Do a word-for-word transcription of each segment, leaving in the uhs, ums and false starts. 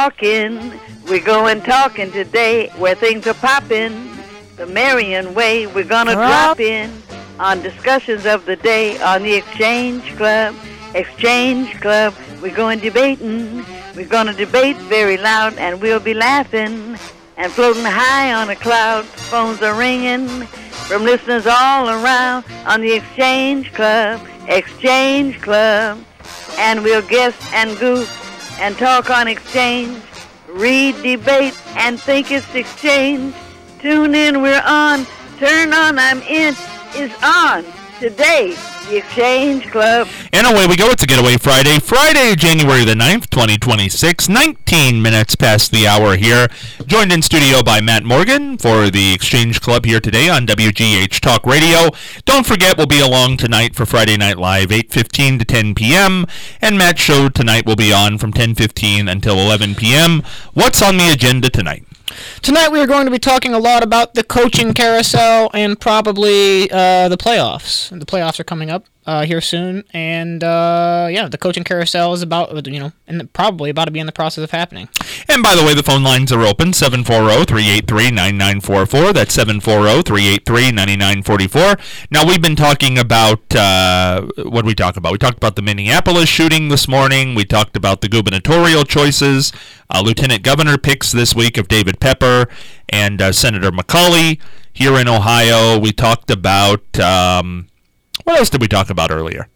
talking. We're going talking today where things are popping. The Marion way, we're gonna drop in on discussions of the day on the Exchange Club. Exchange Club, we're going debating. We're gonna debate very loud and we'll be laughing and floating high on a cloud. Phones are ringing from listeners all around on the Exchange Club. Exchange Club. And we'll guess and goof and talk on exchange. Read, debate, and think it's exchange. Tune in, we're on. Turn on, I'm in. Is on today. The Exchange Club. And away we go. It's a Getaway Friday. Friday, January the ninth, twenty twenty-six. nineteen minutes past the hour here. Joined in studio by Matt Morgan for the Exchange Club here today on W G H Talk Radio. Don't forget, we'll be along tonight for Friday Night Live, eight fifteen to ten p.m. And Matt's show tonight will be on from ten fifteen until eleven p.m. What's on the agenda tonight? Tonight we are going to be talking a lot about the coaching carousel and probably uh, the playoffs. The playoffs are coming up uh, here soon, and uh, yeah, the coaching carousel is about, you know, and probably about to be in the process of happening. And by the way, the phone lines are open, seven four zero, three eight three, nine nine four four. That's seven four zero, three eight three, nine nine four four. Now, we've been talking about, uh, what did we talk about? We talked about the Minneapolis shooting this morning. We talked about the gubernatorial choices, uh, Lieutenant Governor picks this week of David Pepper and uh, Senator McCauley here in Ohio. We talked about, um, what else did we talk about earlier?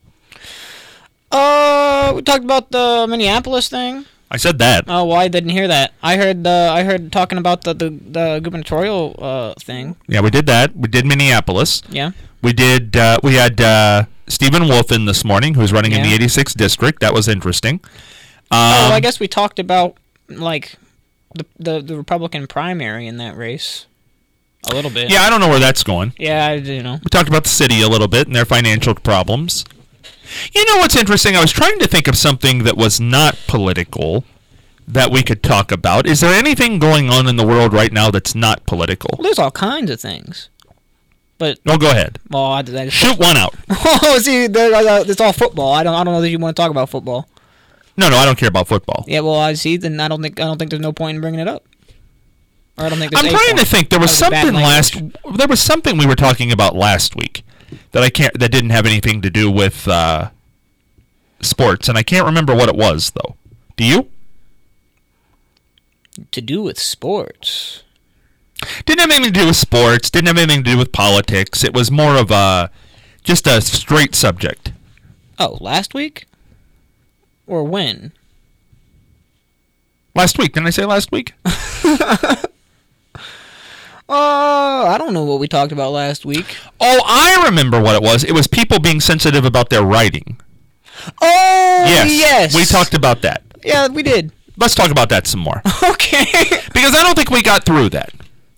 Uh, we talked about the Minneapolis thing. I said that. Oh, well, I didn't hear that. I heard the I heard talking about the the, the gubernatorial uh, thing. Yeah, we did that. We did Minneapolis. Yeah. We did. Uh, we had uh, Stephen Wolf in this morning, who's running yeah. in the eighty-sixth district. That was interesting. Um, oh, well, I guess we talked about like the, the the Republican primary in that race a little bit. Yeah, I don't know where that's going. Yeah, I you know. We talked about the city a little bit and their financial problems. You know what's interesting? I was trying to think of something that was not political that we could talk about. Is there anything going on in the world right now that's not political? Well, there's all kinds of things. But oh, go ahead. Well, I, I just, shoot one out. Oh, see, uh, it's all football. I don't, I don't know that you want to talk about football. No, no, I don't care about football. Yeah, well, I see. Then I don't think, I don't think there's no point in bringing it up. Or I don't think. There's I'm trying point. to think. There was something last. There was something we were talking about last week that I can't. That didn't have anything to do with uh, sports, and I can't remember what it was though. Do you? To do with sports. Didn't have anything to do with sports. Didn't have anything to do with politics. It was more of a just a straight subject. Oh, last week? Or when? Last week. Didn't I say last week? Uh, I don't know what we talked about last week. Oh, I remember what it was. It was people being sensitive about their writing. Oh, yes. yes. We talked about that. Yeah, we did. Let's talk about that some more. Okay. Because I don't think we got through that.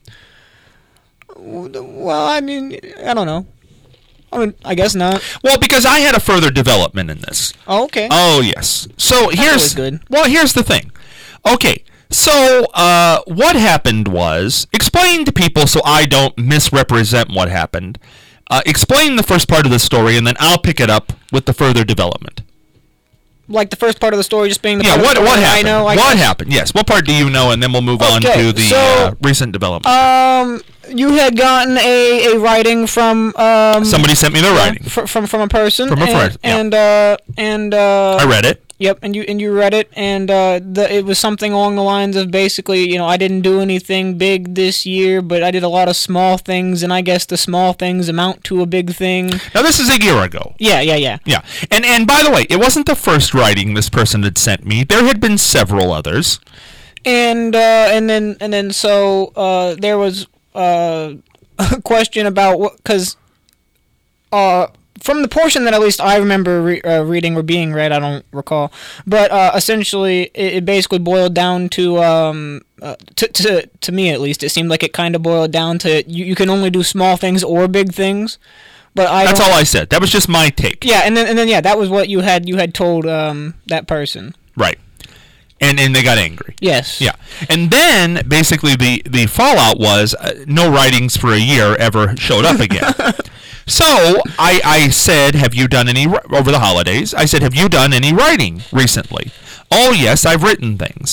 Well, I mean, I don't know. I mean, I guess not. Well, because I had a further development in this. Oh, okay. Oh, yes. So here's good. Well, here's the thing. Okay. So, uh, what happened was, explain to people so I don't misrepresent what happened. Uh, explain the first part of the story, and then I'll pick it up with the further development. Like the first part of the story just being the yeah, part what, of the what happened? I know, I what guess. happened? Yes, what part do you know, and then we'll move okay, on to the so, uh, recent development. Um, you had gotten a, a writing from... Um, Somebody sent me the writing. From, from, from a person. From a and, friend, yeah. And, uh, and, uh... I read it. Yep, and you and you read it, and uh, the, it was something along the lines of basically, you know, I didn't do anything big this year, but I did a lot of small things, and I guess the small things amount to a big thing. Now, this is a year ago. Yeah, yeah, yeah. Yeah, and and by the way, it wasn't the first writing this person had sent me. There had been several others. And uh, and then and then so uh, there was uh, a question about what, because uh. From the portion that at least I remember re- uh, reading or being read, I don't recall, but uh, essentially it, it basically boiled down to, um, uh, to, to to me at least, it seemed like it kind of boiled down to you, you can only do small things or big things. But I That's don't, all I said. That was just my take. Yeah, and then and then yeah, that was what you had you had told um, that person. Right. And and they got angry. Yes. Yeah. And then basically the, the fallout was uh, no writings for a year ever showed up again. So I, I said, have you done any, over the holidays, I said, have you done any writing recently? Oh, yes, I've written things.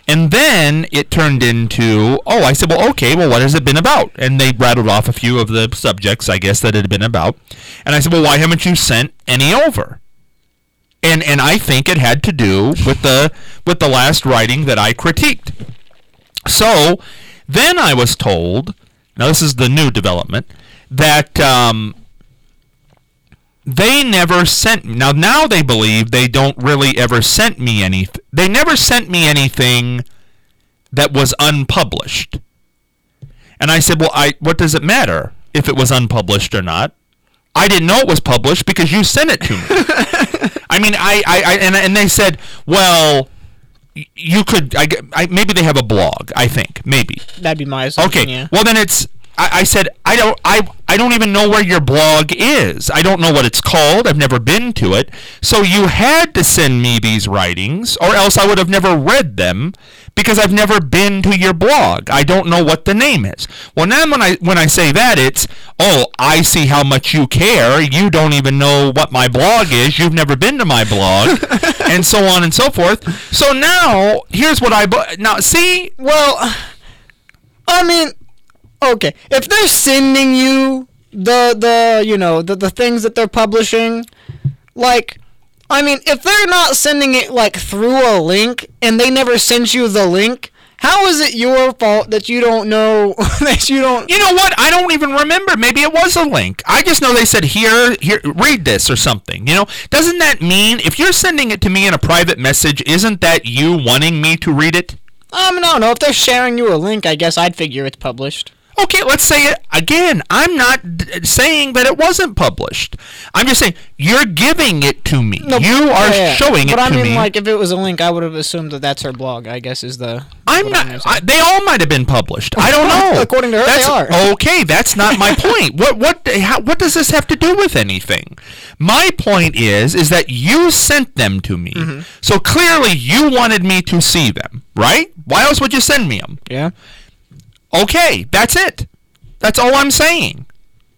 And then it turned into, oh, I said, well, okay, well, what has it been about? And they rattled off a few of the subjects, I guess, that it had been about. And I said, well, why haven't you sent any over? And and I think it had to do with the with the last writing that I critiqued. So then I was told, now this is the new development, that um, they never sent me. Now, now they believe they don't really ever sent me anything. They never sent me anything that was unpublished. And I said, well, I what does it matter if it was unpublished or not? I didn't know it was published because you sent it to me. I mean, I, I, I and, and they said, well, you could, I, I, maybe they have a blog, I think, maybe. That'd be my assumption, okay, yeah. Well, then it's, I, I said, I don't, I, I don't even know where your blog is. I don't know what it's called. I've never been to it. So you had to send me these writings, or else I would have never read them, because I've never been to your blog. I don't know what the name is. Well, now when I when I say that, it's, oh, I see how much you care. You don't even know what my blog is. You've never been to my blog, and so on and so forth. So now, here's what I... Now, see... Well, I mean... Okay, if they're sending you the, the you know, the, the things that they're publishing, like... I mean, if they're not sending it, like, through a link, and they never sent you the link, how is it your fault that you don't know, that you don't... You know what? I don't even remember. Maybe it was a link. I just know they said, here, here, read this or something, you know? Doesn't that mean, if you're sending it to me in a private message, isn't that you wanting me to read it? Um, no, no. If they're sharing you a link, I guess I'd figure it's published. Okay, let's say it again. I'm not d- saying that it wasn't published. I'm just saying you're giving it to me. No, you are yeah, yeah. showing but it I to mean, me. But I mean, like, if it was a link, I would have assumed that that's her blog, I guess, is the... I'm not... I, they all might have been published. I don't know. According to her, that's, they are. Okay, that's not my point. What what how, what does this have to do with anything? My point is, is that you sent them to me. Mm-hmm. So clearly you wanted me to see them, right? Why else would you send me them? Yeah. Okay, that's it. That's all I'm saying.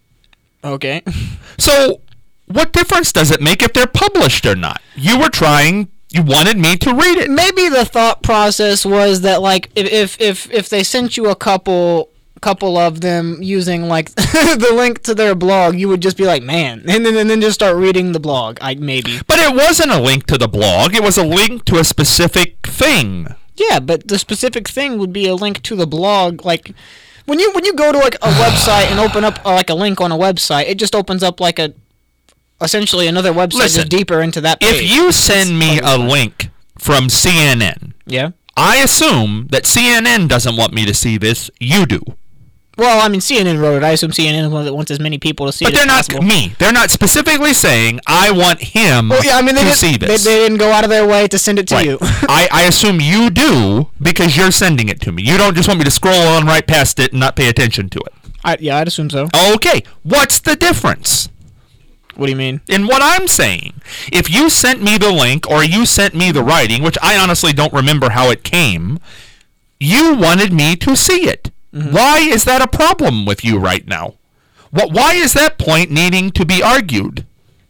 Okay. So, what difference does it make if they're published or not? You were trying, you wanted me to read it. Maybe the thought process was that, like, if if if they sent you a couple couple of them using, like, the link to their blog, you would just be like, man, and then and then just start reading the blog. I maybe. But it wasn't a link to the blog. It was a link to a specific thing. Yeah, but the specific thing would be a link to the blog, like. When you when you go to like a website and open up uh, like a link on a website, it just opens up like a essentially another website Listen, just deeper into that page. If you send me a link from C N N, yeah, I assume that C N N doesn't want me to see this. You do. Well, I mean, C N N wrote it. I assume C N N is one that wants as many people to see but it as possible. But they're not me. They're not specifically saying, I want him well, yeah, I mean, they to did, see this. They, they didn't go out of their way to send it to right. you. I, I assume you do because you're sending it to me. You don't just want me to scroll on right past it and not pay attention to it. I, yeah, I'd assume so. Okay. What's the difference? What do you mean? In what I'm saying. If you sent me the link or you sent me the writing, which I honestly don't remember how it came, you wanted me to see it. Mm-hmm. Why is that a problem with you right now? What? Why is that point needing to be argued?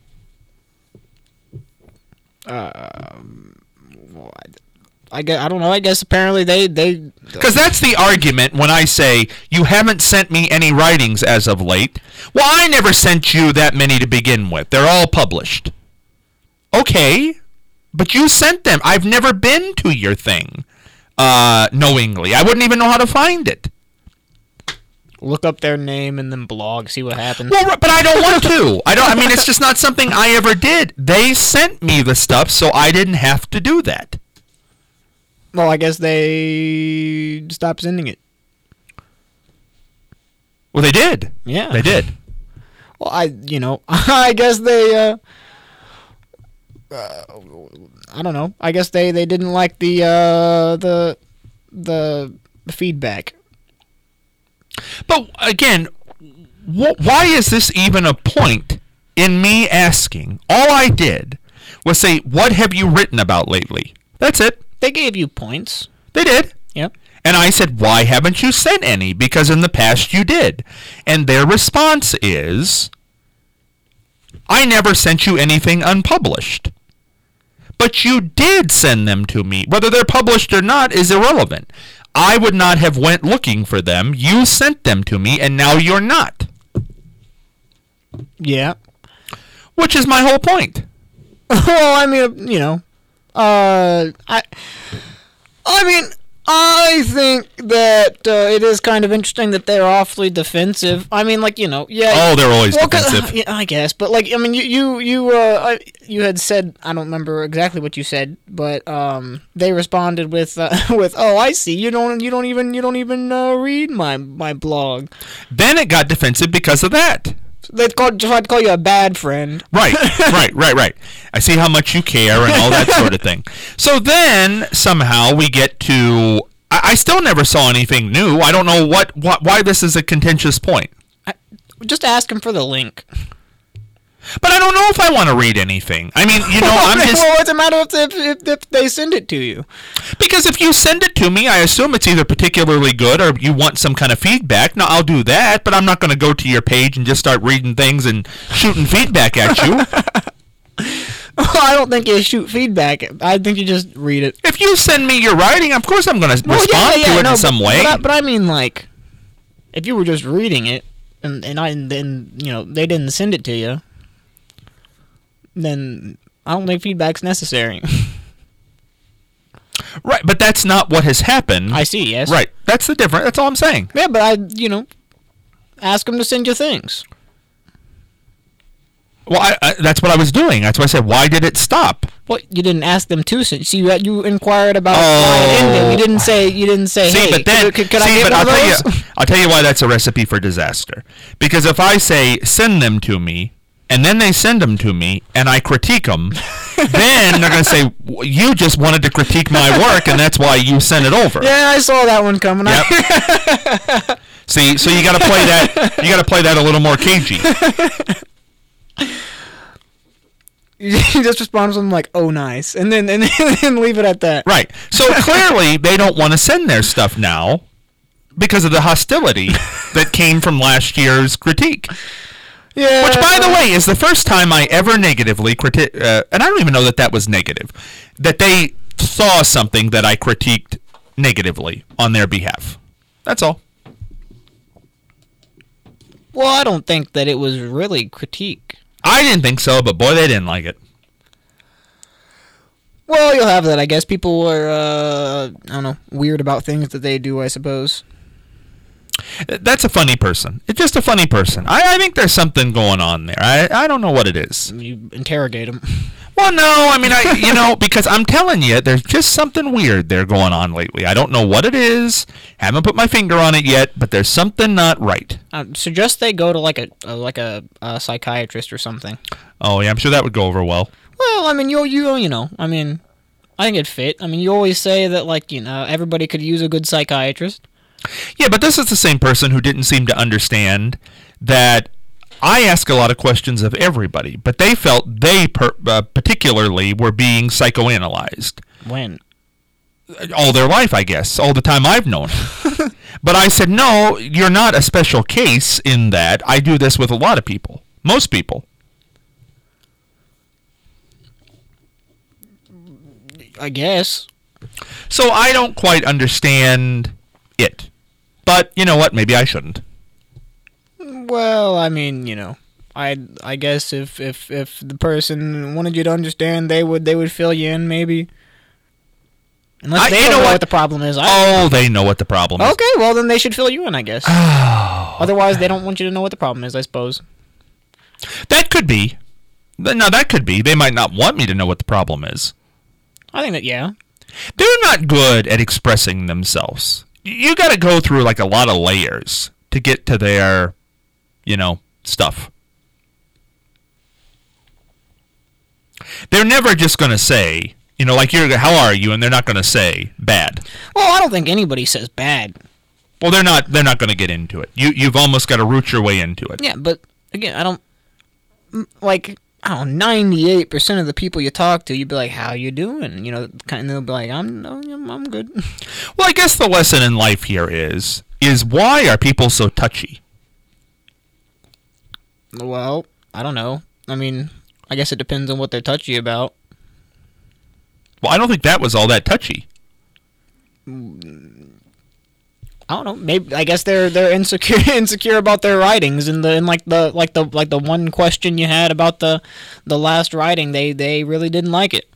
Um, well, I, I guess I don't know. I guess apparently they they because that's the argument when I say you haven't sent me any writings as of late. Well, I never sent you that many to begin with. They're all published. Okay, but you sent them. I've never been to your thing uh, knowingly. I wouldn't even know how to find it. Look up their name and then blog, see what happens. Well, but I don't want to. I don't. I mean, it's just not something I ever did. They sent me the stuff, so I didn't have to do that. Well, I guess they stopped sending it. Well, they did. Yeah, they did. Well, I, you know, I guess they. Uh, uh, I don't know. I guess they, they didn't like the uh, the the feedback. But again, wh- why is this even a point in me asking? All I did was say, what have you written about lately? That's it. They gave you points. They did. Yep. And I said, why haven't you sent any? Because in the past you did. And their response is, I never sent you anything unpublished. But you did send them to me. Whether they're published or not is irrelevant. I would not have went looking for them. You sent them to me, and now you're not. Yeah. Which is my whole point. Well, I mean, you know, uh, I, I mean, I think that uh, it is kind of interesting that they're awfully defensive. I mean, like, you know, yeah. Oh, they're always well, defensive. Yeah, I guess, but like, I mean, you, you, you, uh, you had said, I don't remember exactly what you said, but um, they responded with, uh, with, oh, I see, you don't, you don't even, you don't even uh, read my my blog. Then it got defensive because of that. They called, tried to call you a bad friend. Right, right, right, right. I see how much you care and all that sort of thing. So then somehow we get to. I, I still never saw anything new. I don't know what, what why this is a contentious point. I, just ask him for the link. But I don't know if I want to read anything. I mean, you know, I'm just... Well, what's the matter if, if, if they send it to you? Because if you send it to me, I assume it's either particularly good or you want some kind of feedback. Now, I'll do that, but I'm not going to go to your page and just start reading things and shooting feedback at you. Well, I don't think you shoot feedback. I think you just read it. If you send me your writing, of course I'm going to well, respond yeah, yeah, to it no, in some but, way. But I, but I mean, like, if you were just reading it and, and I and then, you know, they didn't send it to you, then I don't think feedback's necessary. Right, but that's not what has happened. I see, yes. Right, that's the difference. That's all I'm saying. Yeah, but I, you know, ask them to send you things. Well, I, I, that's what I was doing. That's why I said, why did it stop? Well, you didn't ask them to send. See, you, you inquired about Oh. why it ended. You didn't say. You didn't say. See, hey, but then, could, could, could see, I get but one I'll of tell those? you, I'll tell you why that's a recipe for disaster. Because if I say send them to me, and then they send them to me, and I critique them, then they're going to say you just wanted to critique my work, and that's why you sent it over. Yeah, I saw that one coming. Yep. See, so you got to play that. You got to play that a little more cagey. You just respond to something like, "Oh, nice," and then and then leave it at that. Right. So clearly they don't want to send their stuff now because of the hostility that came from last year's critique. Yeah. Which, by the way, is the first time I ever negatively critique, uh, and I don't even know that that was negative, that they saw something that I critiqued negatively on their behalf. That's all. Well, I don't think that it was really critique. I didn't think so, but boy, they didn't like it. Well, you'll have that, I guess. People are, uh, I don't know, weird about things that they do, I suppose. That's a funny person. It's just a funny person. I, I think there's something going on there. I, I don't know what it is. You interrogate them. Well, no, I mean, I you know, because I'm telling you, there's just something weird there going on lately. I don't know what it is. Haven't put my finger on it yet, but there's something not right. I suggest they go to like a, a like a, a psychiatrist or something. Oh yeah, I'm sure that would go over well. Well, I mean, you you you know, I mean, I think it'd fit. I mean, you always say that, like, you know, everybody could use a good psychiatrist. Yeah, but this is the same person who didn't seem to understand that I ask a lot of questions of everybody, but they felt they per, uh, particularly were being psychoanalyzed. When? All their life, I guess. All the time I've known. But I said, no, you're not a special case in that I do this with a lot of people. Most people. I guess. So I don't quite understand it. But you know what? Maybe I shouldn't. Well, I mean, you know, I I guess if, if, if the person wanted you to understand, they would they would fill you in, maybe. Unless I- they you don't know know what? what? the problem is. I, Oh, they know what the problem is. okay, well then they should fill you in, I guess. Otherwise, they don't want you to know what the problem is, I suppose. That could be. Th- No, that could be. They might not want me to know what the problem is. I think that, yeah. They're not good at expressing themselves. Y- You got to go through like a lot of layers to get to their, you know, stuff. They're never just going to say, you know, like, you're, how are you? And they're not going to say bad. Well, I don't think anybody says bad. Well, they're not. They're not going to get into it. You, you've almost got to root your way into it. Yeah, but, again, I don't... m- Like, I don't know, ninety-eight percent of the people you talk to, you'd be like, how you doing? You know, kind of, they'll be like, I'm, no, I'm I'm good. Well, I guess the lesson in life here is, is why are people so touchy? Well, I don't know. I mean, I guess it depends on what they're touchy about. Well, I don't think that was all that touchy. I don't know. Maybe I guess they're they're insecure insecure about their writings, and the and like the like the like the one question you had about the the last writing, they they really didn't like it.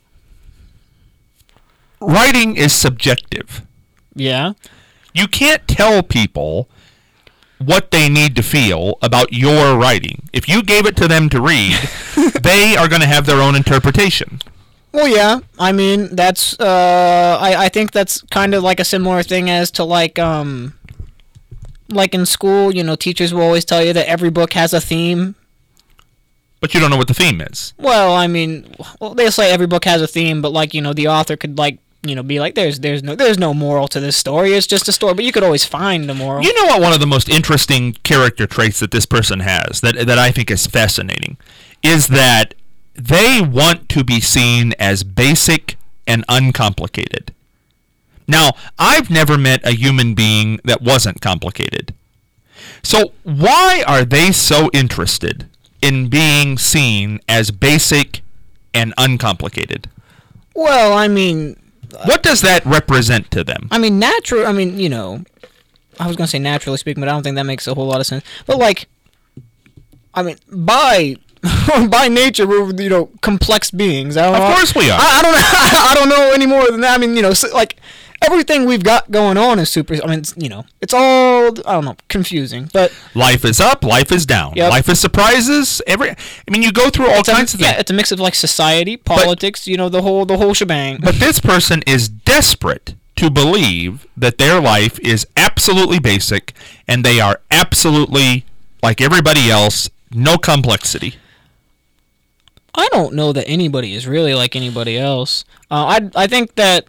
Writing is subjective. Yeah. You can't tell people what they need to feel about your writing. If you gave it to them to read, they are going to have their own interpretation. Well, yeah. I mean, that's uh, I I think that's kind of like a similar thing as to like um, like in school, you know, teachers will always tell you that every book has a theme. But you don't know what the theme is. Well, I mean, well, they say every book has a theme, but like, you know, the author could like, you know, be like, there's there's no there's no moral to this story. It's just a story, but you could always find the moral. You know what? One of the most interesting character traits that this person has that that I think is fascinating is that they want to be seen as basic and uncomplicated. Now, I've never met a human being that wasn't complicated. So why are they so interested in being seen as basic and uncomplicated? Well, I mean, what does that represent to them? I mean, natural. I mean, you know, I was gonna say naturally speaking, but I don't think that makes a whole lot of sense. But like, I mean, by by nature, we're, you know, complex beings. I don't Of know, course we are. I, I don't know. I don't know any more than that. I mean, you know, so, like everything we've got going on is super. I mean, it's, you know, it's all I don't know, confusing. But Life is up, life is down. Yep. Life is surprises. Every I mean, you go through all it's a, kinds of yeah, things. it's a mix of like society, politics, you know, the whole the whole shebang. But this person is desperate to believe that their life is absolutely basic and they are absolutely like everybody else, no complexity. I don't know that anybody is really like anybody else. Uh, I I think that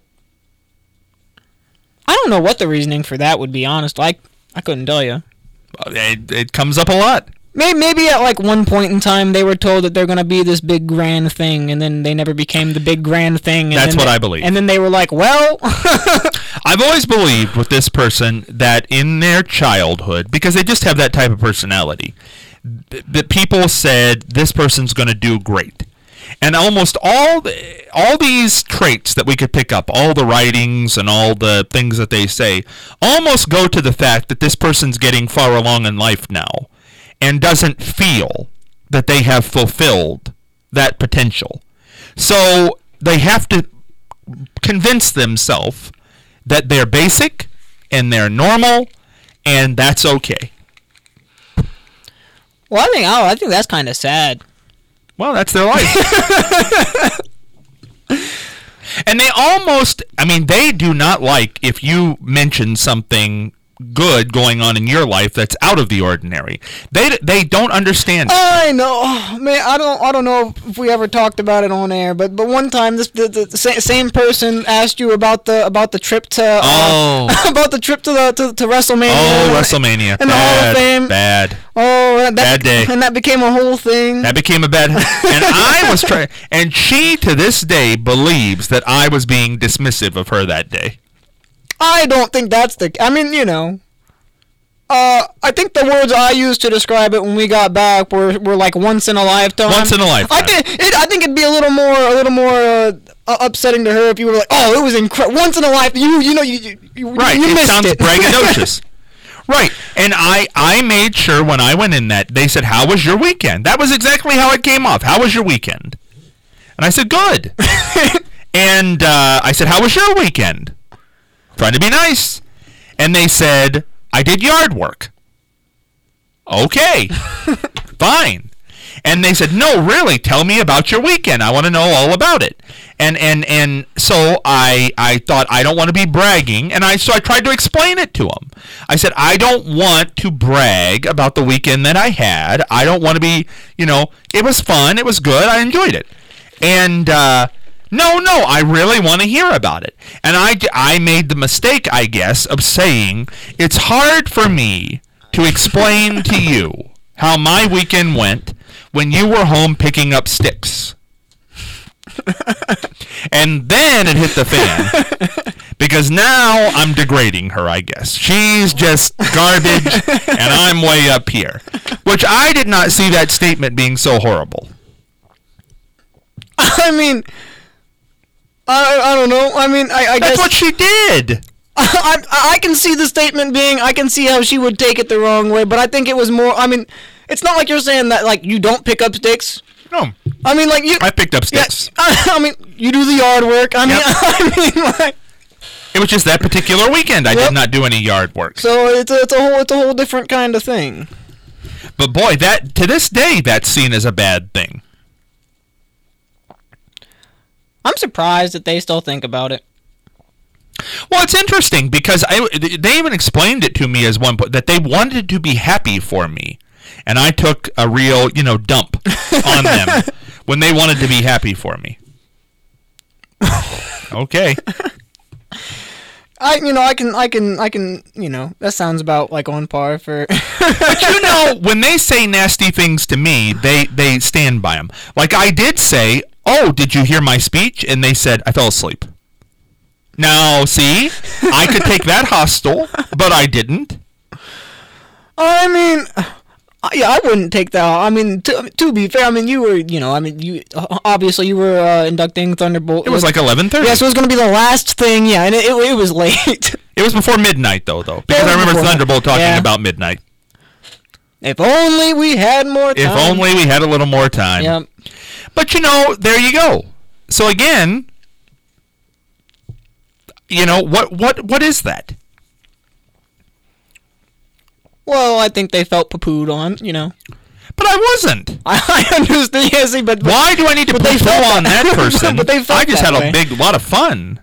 I don't know what the reasoning for that would be. Honest, I I couldn't tell you. It, it comes up a lot. Maybe maybe at like one point in time they were told that they're gonna be this big grand thing, and then they never became the big grand thing. And That's then what they, I believe. And then they were like, well, I've always believed with this person that in their childhood, because they just have that type of personality, th- that people said this person's going to do great. And almost all the, all these traits that we could pick up, all the writings and all the things that they say, almost go to the fact that this person's getting far along in life now and doesn't feel that they have fulfilled that potential. So they have to convince themselves that they're basic and they're normal and that's okay. well, I think oh, I think that's kind of sad. Well, that's their life. And they almost, I mean, they do not like if you mention something good going on in your life that's out of the ordinary. They they don't understand it. I know, oh, man. I don't. I don't know if we ever talked about it on air, but but one time this the, the, the same person asked you about the about the trip to uh, Oh. about the trip to the to, to WrestleMania. Oh, WrestleMania. and the Hall of Bad, Fame. bad. Oh, that, Bad day. and that became a whole thing. That became a bad. And I was trying, and she to this day believes that I was being dismissive of her that day. I don't think that's the. I mean, you know. Uh, I think the words I used to describe it when we got back were, were like once in a lifetime. Once in a lifetime. I think it, I think it'd be a little more a little more uh, upsetting to her if you were like, oh, it was incredible, once in a lifetime. You you know you you, you, Right, you it missed sounds it. braggadocious. Right, and I, I made sure when I went in that, they said, how was your weekend? That was exactly how it came off. How was your weekend? And I said, good. And uh, I said, how was your weekend? Trying to be nice. And they said, I did yard work. Okay, fine. And they said, no, really, tell me about your weekend. I want to know all about it. And and and so I I thought I don't want to be bragging, and I so I tried to explain it to them. I said I don't want to brag about the weekend that I had. I don't want to be, you know, it was fun, it was good, I enjoyed it. And uh, no, no, I really want to hear about it. And I I made the mistake, I guess, of saying it's hard for me to explain to you how my weekend went when you were home picking up sticks. And then it hit the fan. Because now I'm degrading her, I guess. She's just garbage, and I'm way up here. Which I did not see that statement being so horrible. I mean, I I don't know. I mean, I, I That's guess what she did. I, I can see the statement being, I can see how she would take it the wrong way, but I think it was more, I mean, it's not like you're saying that, like, you don't pick up sticks. No. I mean, like, you... I picked up sticks. Yeah, I, I mean, you do the yard work. I mean, Yep. I mean, like... It was just that particular weekend I Yep. did not do any yard work. So it's a, it's a whole it's a whole different kind of thing. But boy, that to this day, that's seen as a bad thing. I'm surprised that they still think about it. Well, it's interesting because I, they even explained it to me as one point that they wanted to be happy for me, and I took a real, you know, dump on them when they wanted to be happy for me. Okay. I you know I can I can I can you know that sounds about like on par for. But you know, when they say nasty things to me, they they stand by them. Like I did say, "Oh, did you hear my speech?" And they said, "I fell asleep." Now, see, I could take that hostile, but I didn't. I mean, uh, yeah, I wouldn't take that. I mean, to, to be fair, I mean, you were, you know, I mean, you uh, obviously you were uh, inducting Thunderbolt. It was like eleven thirty. Yeah, so it was going to be the last thing. Yeah, and it, it, it was late. It was before midnight, though, though, because Yeah, I remember before- Thunderbolt talking yeah. about midnight. If only we had more time. If only we had a little more time. Yep. But you know, there you go. So again, you know what? What? What is that? Well, I think they felt poo-pooed on, you know. But I wasn't. I, I understand, yeah, see, but... but Why do I need to but put they poo felt on that person? But they felt I just that had way. a big lot of fun.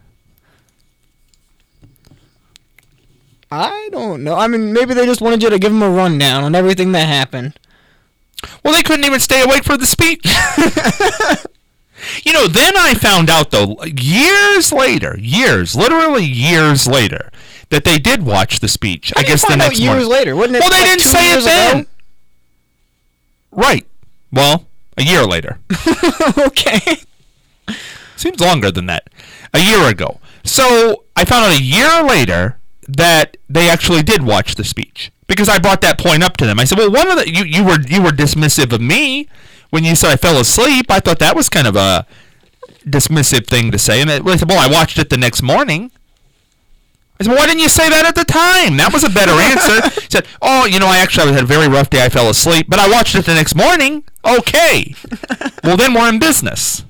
I don't know. I mean, maybe they just wanted you to give them a rundown on everything that happened. Well, they couldn't even stay awake for the speech. You know, then I found out, though, years later, years, literally years later, that they did watch the speech. I How do you guess the find out next years morning. later, wasn't it? Well, they like didn't two say it years then. ago? Right. Well, a year later. Okay. Seems longer than that. A year ago. So I found out a year later that they actually did watch the speech, because I brought that point up to them. I said, "Well, one of the you, you were you were dismissive of me when you said I fell asleep. I thought that was kind of a dismissive thing to say." And they said, "Well, I watched it the next morning." I said, "Well, why didn't you say that at the time? That was a better answer." He said, "Oh, you know, I actually had a very rough day. I fell asleep, but I watched it the next morning." Okay. Well, then we're in business.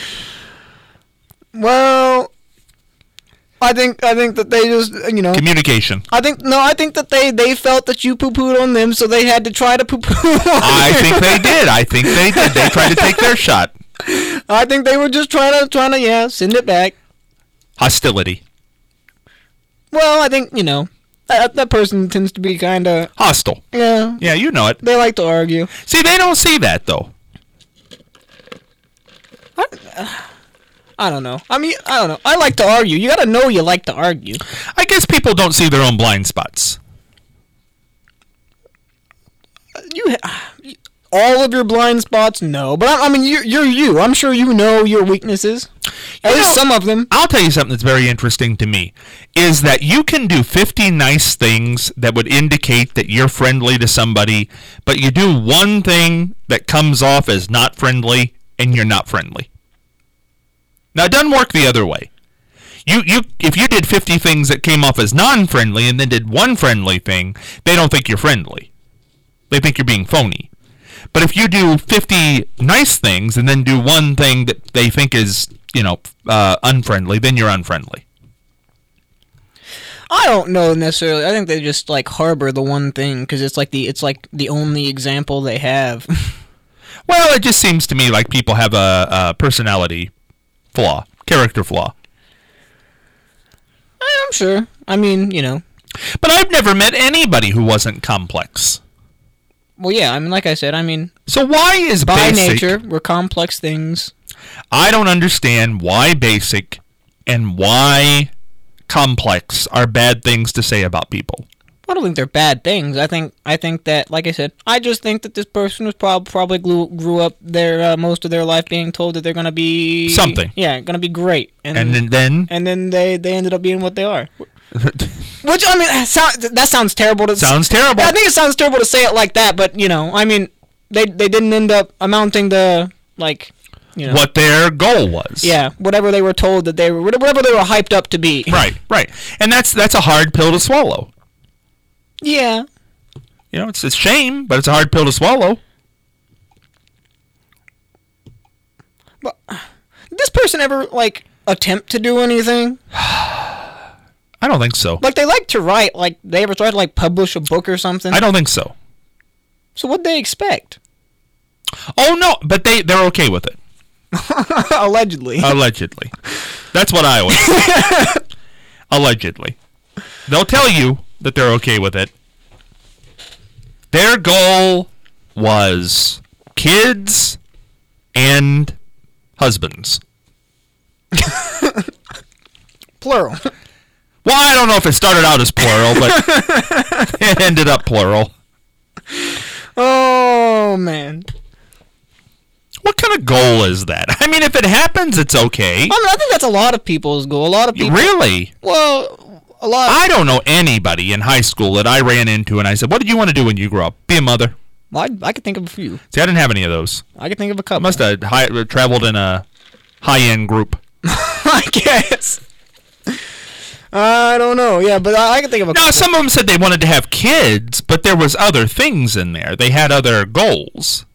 Well, I think I think that they just, you know... Communication. I think, no, I think that they, they felt that you poo-pooed on them, so they had to try to poo-poo on I you. think they did. I think they did. They tried to take their shot. I think they were just trying to, trying to, yeah, send it back. Hostility. Well, I think, you know, that, that person tends to be kind of, Hostile. yeah, Yeah, you know it. they like to argue. See, they don't see that, though. I don't know. I mean, I don't know. I like to argue. You gotta know you like to argue. I guess people don't see their own blind spots. You, ha- all of your blind spots, no. But I, I mean, you're, you're you. I'm sure you know your weaknesses. At You least know- some of them. I'll tell you something that's very interesting to me, is that you can do fifty nice things that would indicate that you're friendly to somebody, but you do one thing that comes off as not friendly, and you're not friendly. Now, it doesn't work the other way. You, you, if you did fifty things that came off as non-friendly and then did one friendly thing, they don't think you're friendly. They think you're being phony. But if you do fifty nice things and then do one thing that they think is, you know, uh, unfriendly, then you're unfriendly. I don't know necessarily. I think they just like harbor the one thing because it's like the it's like the only example they have. Well, it just seems to me like people have a, a personality flaw, character flaw. I'm sure. I mean, you know. But I've never met anybody who wasn't complex. Well, yeah. I mean, like I said, I mean, So why is by basic... nature, we're complex things. I don't understand why basic and why complex are bad things to say about people. I don't think they're bad things. I think I think that, like I said, I just think that this person was prob- probably grew, grew up their uh, most of their life being told that they're gonna be Something. Yeah, gonna be great, and And then... then and then they, they ended up being what they are. Which I mean, that, sound, that sounds terrible. To sounds terrible. I think it sounds terrible to say it like that, but you know, I mean, they they didn't end up amounting to like you know, what their goal was. Yeah, whatever they were told that they were, whatever they were hyped up to be. Right, right. And that's that's a hard pill to swallow. Yeah. You know, it's a shame, but it's a hard pill to swallow. But did this person ever, like, attempt to do anything? I don't think so. Like, they like to write. Like, they ever tried to, like, publish a book or something? I don't think so. So what'd they expect? Oh, no, but they, they're okay with it. Allegedly. Allegedly. That's what I always say. Allegedly. They'll tell you that they're okay with it. Their goal was kids and husbands. Plural. Well, I don't know if it started out as plural, but it ended up plural. Oh, man. What kind of goal is that? I mean, if it happens, it's okay. I mean, I think that's a lot of people's goal. A lot of people. Really? Well, a lot. Of, I don't know anybody in high school that I ran into and I said, what did you want to do when you grew up? Be a mother. well, I, I could think of a few. See, I didn't have any of those. I could think of a I couple. must have high, traveled in a high-end group. I guess. I don't know. Yeah, but I, I can think of a Now, couple. some of them said they wanted to have kids, but there was other things in there. They had other goals.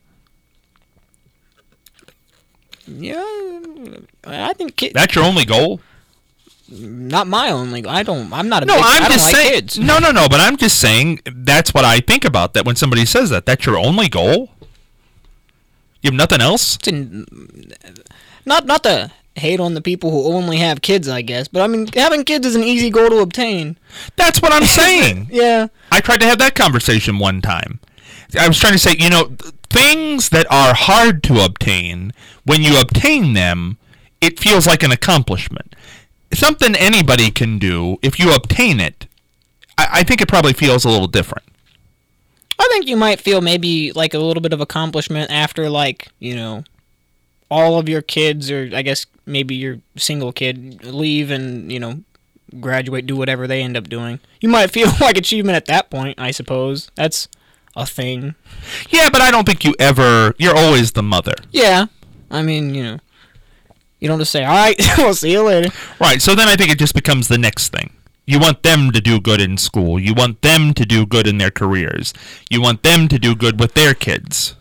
Yeah, I think kids. That's your only goal? Not my only. I don't. I'm not a. No, big, I'm I don't just like saying. kids. No, no, no. But I'm just saying that's what I think about that when somebody says that. That's your only goal. You have nothing else. It's in, not not to hate on the people who only have kids, I guess. But I mean, having kids is an easy goal to obtain. That's what I'm saying. Yeah. I tried to have that conversation one time. I was trying to say, you know, th- things that are hard to obtain, when you obtain them, it feels like an accomplishment. Something anybody can do, if you obtain it, I, I think it probably feels a little different. I think you might feel maybe like a little bit of accomplishment after, like, you know, all of your kids, or I guess maybe your single kid, leave and, you know, graduate, do whatever they end up doing. You might feel like achievement at that point, I suppose. That's a thing. Yeah, but I don't think you ever, you're always the mother. Yeah. I mean, you know, you don't just say, all right, we'll see you later. Right, so then I think it just becomes the next thing. You want them to do good in school. You want them to do good in their careers. You want them to do good with their kids.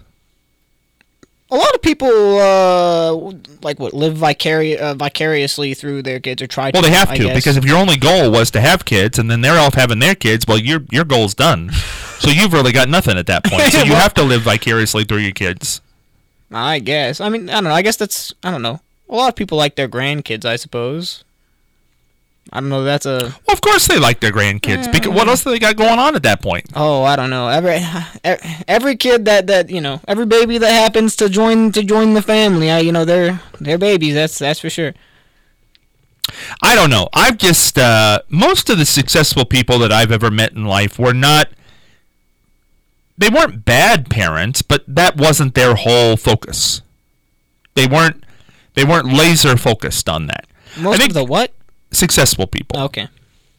A lot of people, uh, like, what, live vicari- uh, vicariously through their kids, or try to. Well, they have I to, guess. because if your only goal was to have kids, and then they're off having their kids, well, your your goal's done. So you've really got nothing at that point. So you Well- have to live vicariously through your kids. I guess. I mean, I don't know. I guess that's, I don't know. A lot of people like their grandkids, I suppose. I don't know. That's a. Well, of course they like their grandkids. Because what else do they got going on at that point? Oh, I don't know. Every every kid that, that you know, every baby that happens to join to join the family, I, you know, they're they're babies. That's that's for sure. I don't know. I've just uh, most of the successful people that I've ever met in life were not. They weren't bad parents, but that wasn't their whole focus. They weren't. They weren't laser focused on that. Most I think of the what? Successful people. Okay.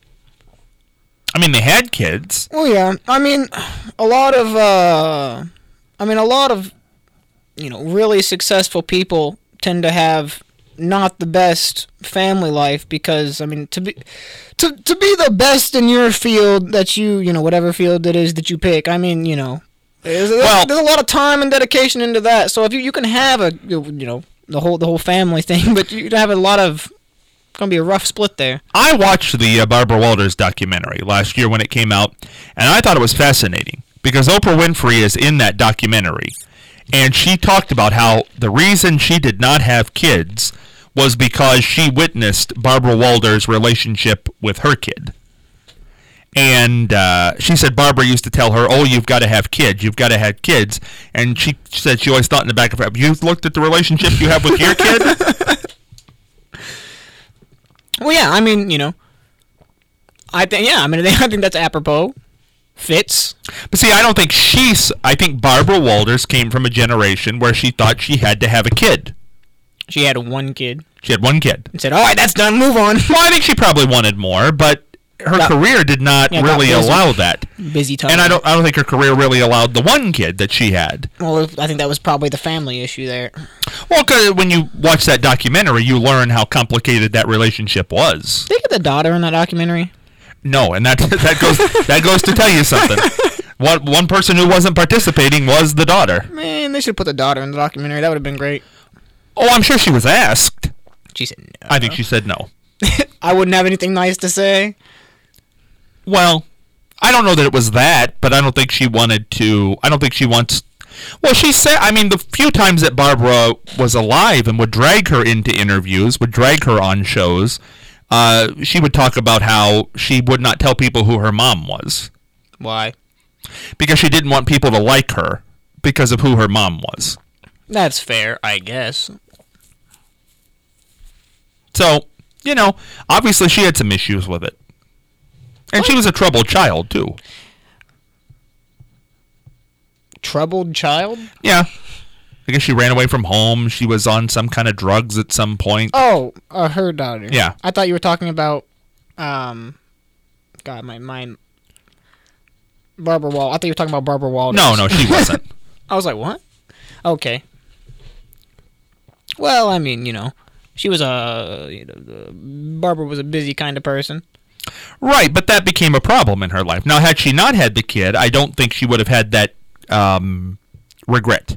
I mean, they had kids. Well, yeah. I mean, a lot of, uh, I mean, a lot of, you know, really successful people tend to have not the best family life because, I mean, to be, to to be the best in your field that you, you know, whatever field it is that you pick. I mean, you know, there's, there's, Well- there's a lot of time and dedication into that. So if you you can have a, you know, the whole the whole family thing, but you have a lot of. Gonna be a rough split there. I watched the uh, Barbara Walters documentary last year when it came out, and I thought it was fascinating because Oprah Winfrey is in that documentary, and she talked about how the reason she did not have kids was because she witnessed Barbara Walters' relationship with her kid. And uh, she said Barbara used to tell her, oh, you've got to have kids, you've got to have kids. And she said she always thought in the back of her head, you looked at the relationship you have with your kid? Well, yeah, I mean, you know, I think, yeah, I mean, I think that's apropos. Fits. But see, I don't think she's, I think Barbara Walters came from a generation where she thought she had to have a kid. She had one kid She had one kid. and said, all right, that's done, move on. Well, I think she probably wanted more, but her Got- career did not yeah, got really busy. allow that. Busy time. And I don't I don't think her career really allowed the one kid that she had. Well, I think that was probably the family issue there. Well, 'cause when you watch that documentary, you learn how complicated that relationship was. They get the daughter in that documentary. No, and that that goes that goes to tell you something. One one person who wasn't participating was the daughter. Man, they should put the daughter in the documentary. That would have been great. Oh, I'm sure she was asked. She said no. I think she said no. I wouldn't have anything nice to say. Well, I don't know that it was that, but I don't think she wanted to. I don't think she wants. Well, she said. I mean, the few times that Barbara was alive and would drag her into interviews, would drag her on shows, uh, she would talk about how she would not tell people who her mom was Why? because she didn't want people to like her because of who her mom was. That's fair, I guess. So, you know, obviously she had some issues with it. And she was a troubled child, too. Troubled child? Yeah. I guess she ran away from home. She was on some kind of drugs at some point. Oh, uh, her daughter. Yeah. I thought you were talking about, um, God, my mind. Barbara Wall. I thought you were talking about Barbara Walters. No, no, she wasn't. I was like, what? Okay. Well, I mean, you know, she was a, you know, the- Barbara was a busy kind of person. Right, but that became a problem in her life. Now, had she not had the kid, I don't think she would have had that um, regret.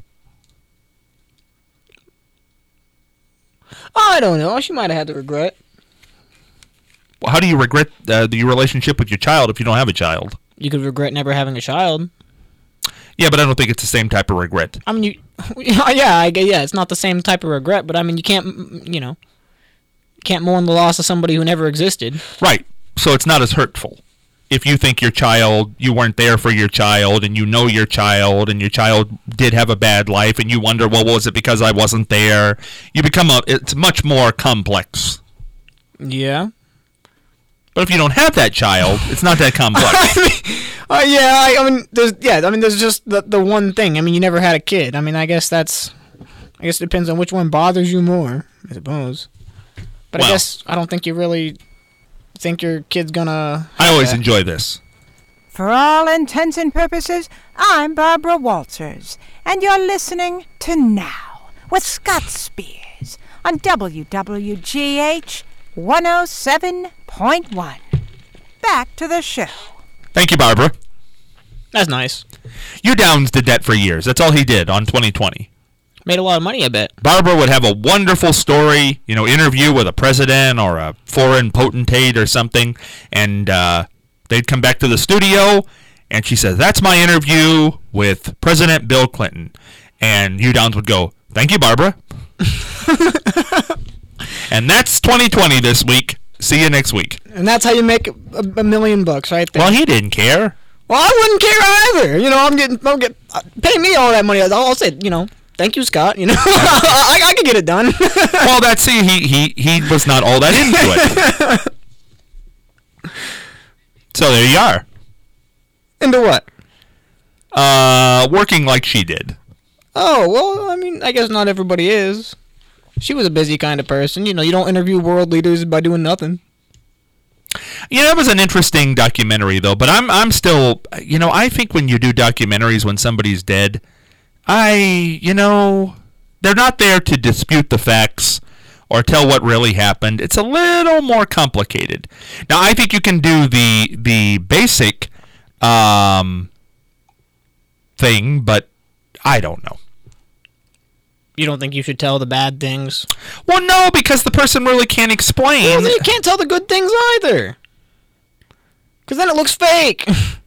I don't know. She might have had the regret. Well, how do you regret uh, your relationship with your child if you don't have a child? You could regret never having a child. Yeah, but I don't think it's the same type of regret. I mean, you, yeah, I get, yeah, it's not the same type of regret, but I mean, you can't, mm, you know, can't mourn the loss of somebody who never existed. Right, so it's not as hurtful. If you think your child, you weren't there for your child, and you know your child, and your child did have a bad life, and you wonder, well, was it because I wasn't there? You become a, it's much more complex. Yeah. But if you don't have that child, it's not that complex. Uh, yeah, I, I mean, there's, yeah, I mean, there's just the, the one thing. I mean, you never had a kid. I mean, I guess that's, I guess it depends on which one bothers you more, I suppose. But Well. I guess I don't think you really think your kid's gonna. I always that. enjoy this. For all intents and purposes, I'm Barbara Walters, and you're listening to Now with Scott Spears on W W G H one oh seven point one. Back to the show. Thank you, Barbara. That's nice. Hugh Downs did that for years. That's all he did on twenty twenty. Made a lot of money, I bet. Barbara would have a wonderful story, you know, interview with a president or a foreign potentate or something, and uh, they'd come back to the studio, and she says, "That's my interview with President Bill Clinton." And Hugh Downs would go, "Thank you, Barbara." And that's twenty twenty this week. See you next week. And that's how you make a, a million bucks, right there. Well, he didn't care. Well, I wouldn't care either. You know, I'm getting, I'm get, uh, pay me all that money. I'll, I'll say, you know, thank you, Scott. You know, I, I can get it done. Well, that's see, he he he was not all that into it. So there you are. Into what? Uh, working like she did. Oh, well, I mean, I guess not everybody is. She was a busy kind of person. You know, you don't interview world leaders by doing nothing. You know, that was an interesting documentary, though. But I'm I'm still, you know, I think when you do documentaries when somebody's dead, I, you know, they're not there to dispute the facts or tell what really happened. It's a little more complicated. Now, I think you can do the the basic um, thing, but I don't know. You don't think you should tell the bad things? Well, no, because the person really can't explain. Well, then you can't tell the good things either. Because then it looks fake.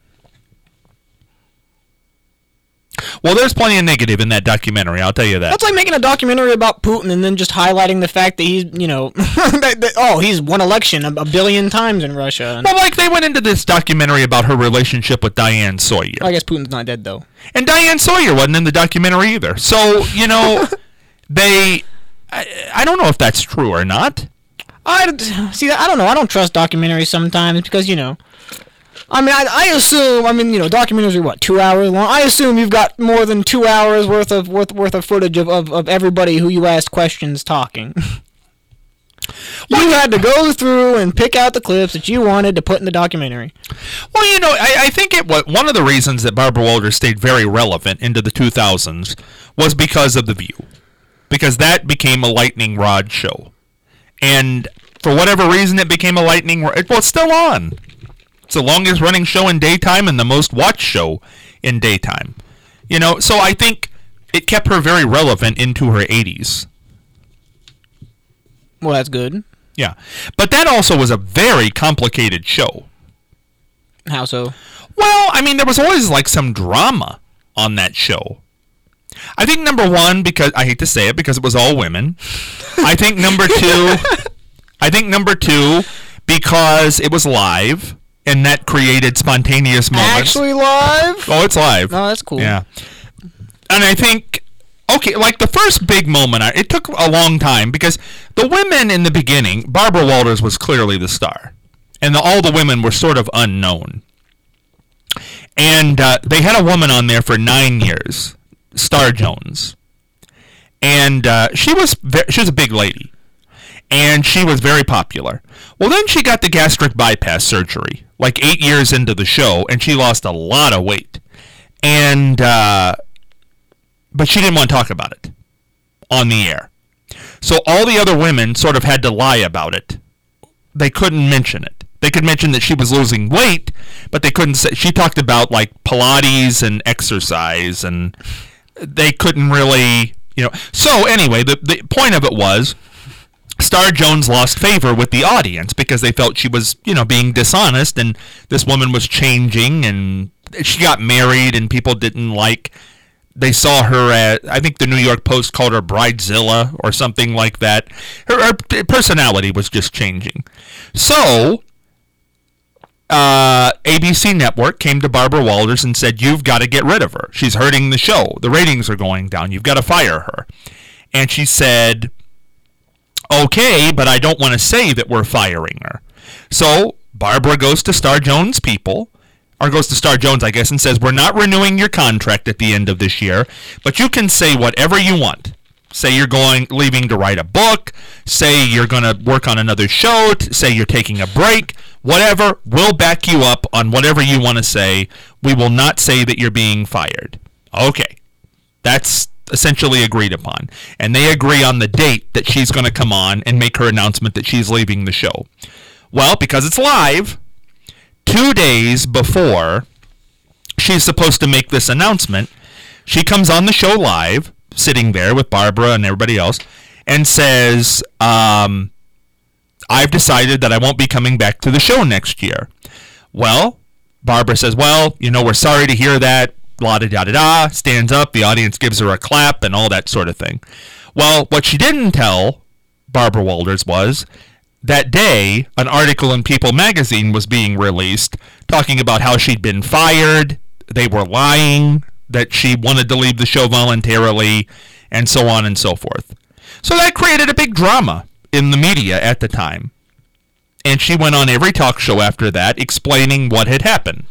Well, there's plenty of negative in that documentary, I'll tell you that. That's like making a documentary about Putin and then just highlighting the fact that he's, you know, that, that, oh, he's won election a, a billion times in Russia. And, Well, like, they went into this documentary about her relationship with Diane Sawyer. I guess Putin's not dead, though. And Diane Sawyer wasn't in the documentary either. So, you know, they... I, I don't know if that's true or not. I see. I don't know. I don't trust documentaries sometimes because, you know, I mean, I, I assume. I mean, you know, documentaries are what, two hours long. I assume you've got more than two hours worth of worth worth of footage of, of, of everybody who you asked questions talking. You had to go through and pick out the clips that you wanted to put in the documentary. Well, you know, I, I think it was one of the reasons that Barbara Walters stayed very relevant into the two thousands was because of The View. Because that became a lightning rod show. And for whatever reason, it became a lightning rod. Well, it's still on. It's the longest running show in daytime and the most watched show in daytime. You know, so I think it kept her very relevant into her eighties. Well, that's good. Yeah. But that also was a very complicated show. How so? Well, I mean, there was always like some drama on that show. I think number one, because I hate to say it, because it was all women. I think number two, I think number two, because it was live, and that created spontaneous moments. Actually live? Oh, it's live. Oh, that's cool. Yeah. And I think, okay, like the first big moment, it took a long time, because the women in the beginning, Barbara Walters was clearly the star. And the, all the women were sort of unknown. And uh, they had a woman on there for nine years, Star Jones. And uh, she was ve- she was a big lady. And she was very popular. Well, then she got the gastric bypass surgery, like eight years into the show, and she lost a lot of weight. And, uh, but she didn't want to talk about it on the air. So all the other women sort of had to lie about it. They couldn't mention it. They could mention that she was losing weight, but they couldn't say. She talked about like Pilates and exercise, and they couldn't really, you know. So anyway, the, the point of it was, Star Jones lost favor with the audience because they felt she was, you know, being dishonest, and this woman was changing, and she got married, and people didn't like. They saw her at, I think the New York Post called her Bridezilla or something like that. Her, her personality was just changing. So, uh, A B C Network came to Barbara Walters and said, you've got to get rid of her. She's hurting the show. The ratings are going down. You've got to fire her. And she said, okay, but I don't want to say that we're firing her. So, Barbara goes to Star Jones people, or goes to Star Jones, I guess, and says, we're not renewing your contract at the end of this year, but you can say whatever you want. Say you're going, leaving to write a book, say you're going to work on another show, say you're taking a break, whatever, we'll back you up on whatever you want to say. We will not say that you're being fired. Okay. That's essentially agreed upon. And they agree on the date that she's going to come on and make her announcement that she's leaving the show. Well, because it's live, two days before she's supposed to make this announcement, she comes on the show live, sitting there with Barbara and everybody else, and says, um, I've decided that I won't be coming back to the show next year. Well, Barbara says, well, you know, we're sorry to hear that, la-da-da-da-da, stands up, the audience gives her a clap, and all that sort of thing. Well, what she didn't tell Barbara Walters was, that day, an article in People magazine was being released talking about how she'd been fired, they were lying, that she wanted to leave the show voluntarily, and so on and so forth. So that created a big drama in the media at the time. And she went on every talk show after that explaining what had happened.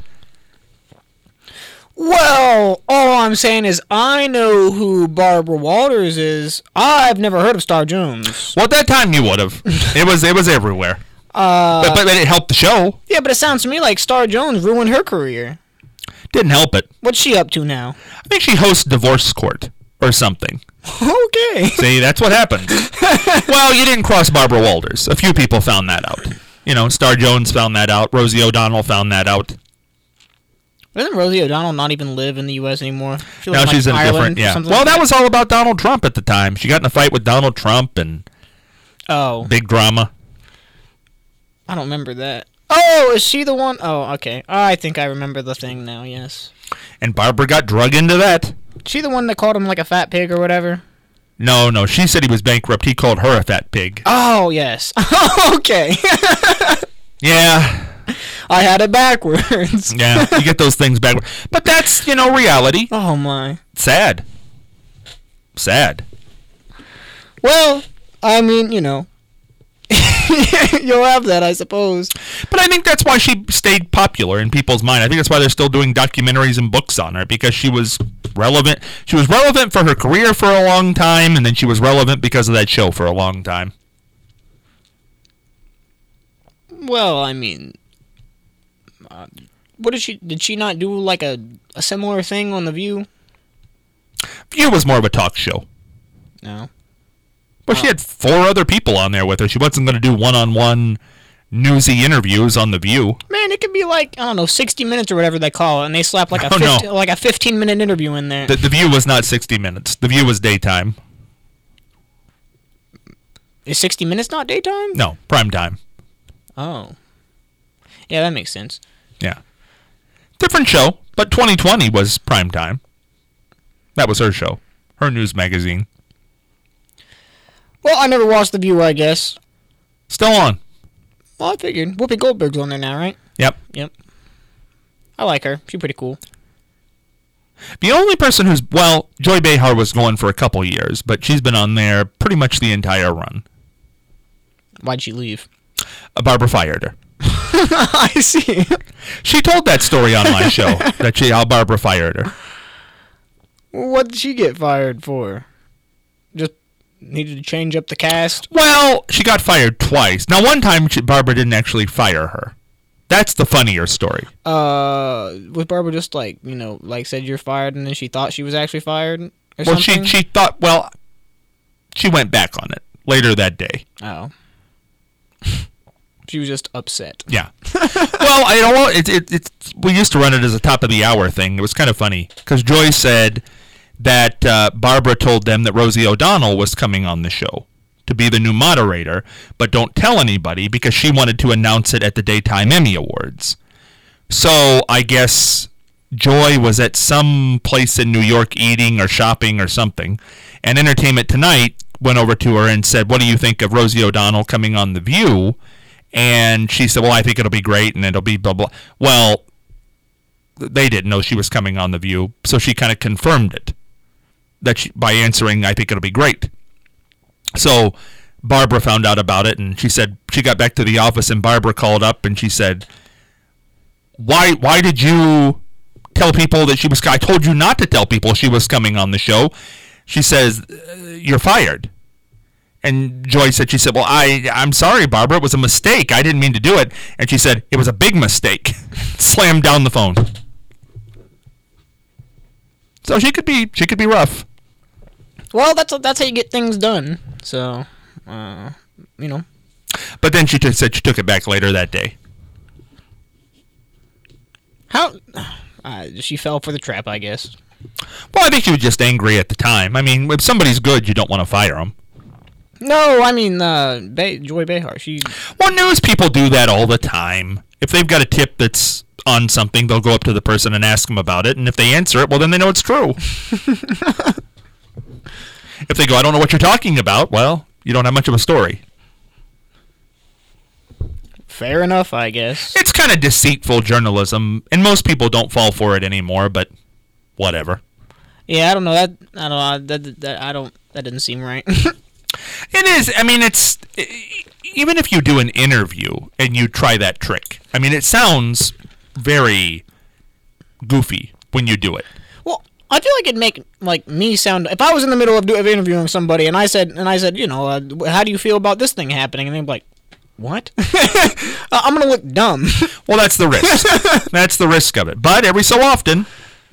Well, all I'm saying is I know who Barbara Walters is. I've never heard of Star Jones. Well, at that time you would have. It was it was everywhere. Uh, but, but it helped the show. Yeah, but it sounds to me like Star Jones ruined her career. Didn't help it. What's she up to now? I think she hosts divorce court or something. Okay. See, that's what happened. Well, you didn't cross Barbara Walters. A few people found that out. You know, Star Jones found that out. Rosie O'Donnell found that out. Doesn't Rosie O'Donnell not even live in the U S anymore? She no, lives she's like in a Ireland different, yeah. or Well, like that was all about Donald Trump at the time. She got in a fight with Donald Trump and oh, big drama. I don't remember that. Oh, is she the one? Oh, okay. I think I remember the thing now, yes. And Barbara got drug into that. She the one that called him like a fat pig or whatever? No, no, she said he was bankrupt. He called her a fat pig. Oh, yes. Okay. Yeah. I had it backwards. Yeah, you get those things backwards. But that's, you know, reality. Oh, my. Sad. Sad. Well, I mean, you know. You'll have that, I suppose. But I think that's why she stayed popular in people's mind. I think that's why they're still doing documentaries and books on her, because she was relevant. She was relevant for her career for a long time, and then she was relevant because of that show for a long time. Well, I mean, uh, what did she? Did she not do like a, a similar thing on The View? View was more of a talk show. No. Well, she had four other people on there with her. She wasn't going to do one-on-one newsy interviews on The View. Man, it could be like, I don't know, sixty minutes or whatever they call it, and they slap like a Oh, fifteen, no. like a fifteen minute interview in there. The, the View was not sixty minutes. The View was daytime. Is sixty minutes not daytime? No, prime time. Oh. Yeah, that makes sense. Yeah. Different show, but twenty twenty was prime time. That was her show. Her news magazine. Well, I never watched The View, I guess. Still on. Well, I figured. Whoopi Goldberg's on there now, right? Yep. Yep. I like her. She's pretty cool. The only person who's, well, Joy Behar was going for a couple years, but she's been on there pretty much the entire run. Why'd she leave? Uh, Barbara fired her. I see. She told that story on my show, that she, how Barbara fired her. What did she get fired for? Just needed to change up the cast? Well, she got fired twice. Now, one time, she, Barbara didn't actually fire her. That's the funnier story. Uh, was Barbara just like, you know, like said you're fired and then she thought she was actually fired or Well, something? she, she thought, well, she went back on it later that day. Oh. She was just upset. Yeah. Well, I don't. It, it, it's we used to run it as a top of the hour thing. It was kind of funny because Joy said that uh, Barbara told them that Rosie O'Donnell was coming on the show to be the new moderator, but don't tell anybody because she wanted to announce it at the Daytime Emmy Awards. So I guess Joy was at some place in New York eating or shopping or something, and Entertainment Tonight went over to her and said, "What do you think of Rosie O'Donnell coming on The View?" And she said, well, I think it'll be great, and it'll be blah, blah. Well, they didn't know she was coming on The View, so she kind of confirmed it that she, by answering, I think it'll be great. So Barbara found out about it, and she said she got back to the office, and Barbara called up, and she said, why why did you tell people that she was, I told you not to tell people she was coming on the show. She says, you're fired. And Joy said, she said, well, I, I'm sorry, Barbara. It was a mistake. I didn't mean to do it. And she said, it was a big mistake. Slammed down the phone. So she could be, she could be rough. Well, that's that's how you get things done. So, uh, you know. But then she t- said she took it back later that day. How? Uh, she fell for the trap, I guess. Well, I think she was just angry at the time. I mean, if somebody's good, you don't want to fire them. No, I mean, uh, Be- Joy Behar. She. Well, news people do that all the time. If they've got a tip that's on something, they'll go up to the person and ask them about it. And if they answer it, well, then they know it's true. If they go, I don't know what you're talking about, well, you don't have much of a story. Fair enough, I guess. It's kind of deceitful journalism, and most people don't fall for it anymore, but whatever. Yeah, I don't know. That I don't know. That, that I don't. That didn't seem right. It is. I mean, it's even if you do an interview and you try that trick. I mean, it sounds very goofy when you do it. Well, I feel like it'd make like me sound. If I was in the middle of, do, of interviewing somebody and I said, and I said, you know, uh, how do you feel about this thing happening? And they'd be like, what? uh, I'm gonna look dumb. Well, that's the risk. That's the risk of it. But every so often,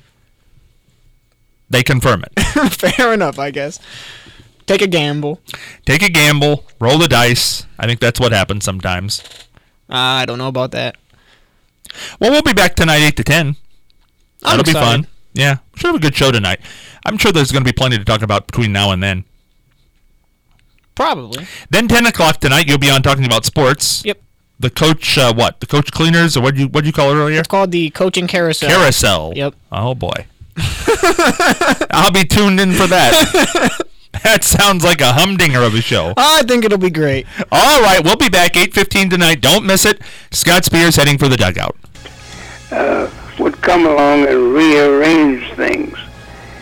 they confirm it. Fair enough, I guess. Take a gamble. Take a gamble, roll the dice. I think that's what happens sometimes. Uh, I don't know about that. Well, we'll be back tonight, eight to ten. I'm That'll be excited. fun. Yeah, we should have a good show tonight. I'm sure there's going to be plenty to talk about between now and then. Probably. Then ten o'clock tonight, you'll be on talking about sports. Yep. The coach, uh, what? The coach cleaners, or what you what you call it earlier? It's called the coaching carousel. Carousel. Yep. Oh boy. I'll be tuned in for that. That sounds like a humdinger of a show. I think it'll be great. All right, we'll be back eight fifteen tonight. Don't miss it. Scott Spears heading for the dugout. Uh, would come along and rearrange things.